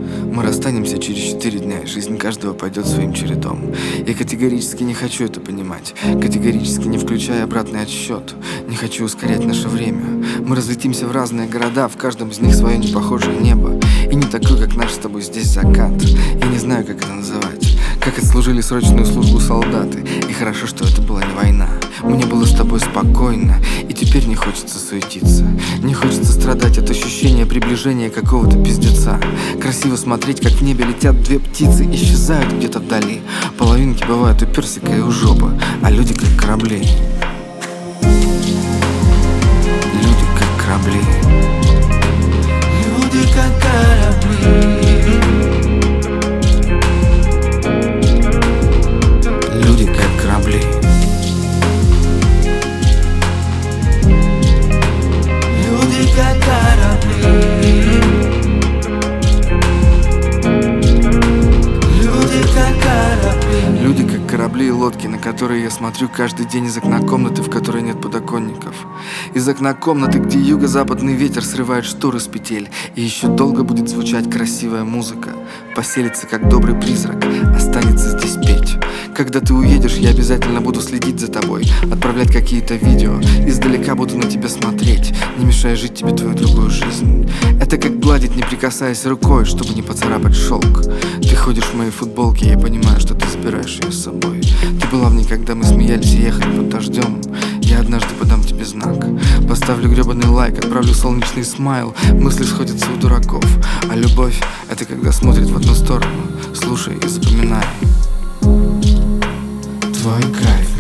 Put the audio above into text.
Мы расстанемся через 4 дня, и жизнь каждого пойдет своим чередом. Я категорически не хочу это понимать, категорически не включая обратный отсчет. Не хочу ускорять наше время. Мы разлетимся в разные города, в каждом из них свое непохожее небо. И не такой, как наш с тобой здесь закат. Я не знаю, как это называть. Как отслужили срочную службу солдаты. И хорошо, что это была не война. Мне было с тобой спокойно, и теперь не хочется суетиться. Не хочется страдать от ощущения приближения какого-то пиздеца. Красиво смотреть, как в небе летят две птицы, исчезают где-то вдали. Половинки бывают у персика и у жопы, а люди как корабли. Люди как корабли. Люди как корабли. Люди как корабли. Люди как корабли. Люди как корабли. Люди как корабли и лодки, на которые я смотрю каждый день из окна комнаты, в которой нет подоконников. Из окна комнаты, где юго-западный ветер срывает шторы с петель. И еще долго будет звучать красивая музыка. Поселится как добрый призрак, останется здесь петь. Когда ты уедешь, я обязательно буду следить за тобой, отправлять какие-то видео, издалека буду на тебя смотреть, не мешая жить тебе твою другую жизнь. Это как гладить, не прикасаясь рукой, чтобы не поцарапать шелк. Ты ходишь в моей футболке, я понимаю, что ты забираешь ее с собой. Ты была в ней, когда мы смеялись и ехали под дождем. Я однажды подам тебе знак, поставлю гребаный лайк, отправлю солнечный смайл. Мысли сходятся у дураков, а любовь — это когда смотрит в одну сторону. Слушай и запоминай. Твой кайф.